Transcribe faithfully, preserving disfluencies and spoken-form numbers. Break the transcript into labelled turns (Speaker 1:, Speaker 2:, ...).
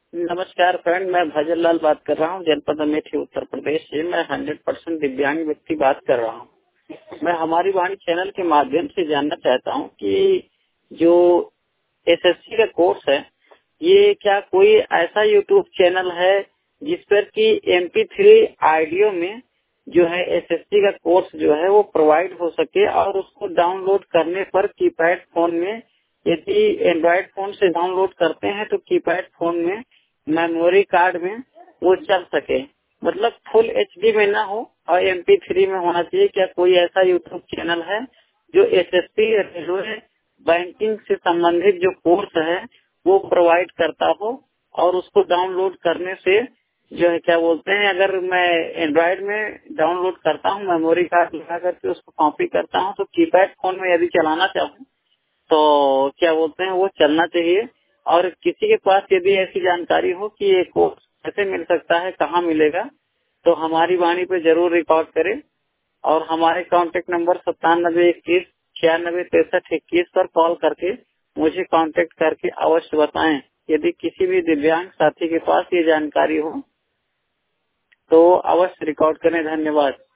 Speaker 1: नमस्कार फ्रेंड, मैं भजन लाल बात कर रहा हूँ, जनपद अमेठी उत्तर प्रदेश से। मैं हंड्रेड परसेंट दिव्यांग व्यक्ति बात कर रहा हूँ। मैं हमारी वाणी चैनल के माध्यम से जानना चाहता हूँ कि जो एसएससी का कोर्स है, ये क्या कोई ऐसा यूट्यूब चैनल है जिस पर कि एम पी थ्री ऑडियो में जो है एसएससी का कोर्स जो है वो प्रोवाइड हो सके, और उसको डाउनलोड करने पर कीपैड फोन में, यदि एंड्रॉइड फोन से डाउनलोड करते हैं तो कीपैड फोन में मेमोरी कार्ड में वो चल सके, मतलब फुल एचडी में ना हो और एम पी थ्री में होना चाहिए। क्या कोई ऐसा यूट्यूब चैनल है जो एसएससी रेलवे बैंकिंग से संबंधित जो कोर्स है वो प्रोवाइड करता हो, और उसको डाउनलोड करने से जो है क्या बोलते हैं, अगर मैं एंड्रॉइड में डाउनलोड करता हूँ, मेमोरी कार्ड लगा करके उसको कॉपी करता हूँ, तो कीपैड फोन में यदि चलाना चाहूँ तो क्या बोलते हैं वो चलना चाहिए। और किसी के पास यदि ऐसी जानकारी हो कि ये कोर्स कैसे मिल सकता है, कहाँ मिलेगा, तो हमारी वाणी पे जरूर रिकॉर्ड करें, और हमारे कांटेक्ट नंबर सत्तानबे इक्कीस छियानबे तिरसठ इक्कीस पर कॉल करके मुझे कांटेक्ट करके अवश्य बताएं। यदि किसी भी दिव्यांग साथी के पास ये जानकारी हो तो अवश्य रिकॉर्ड करें। धन्यवाद।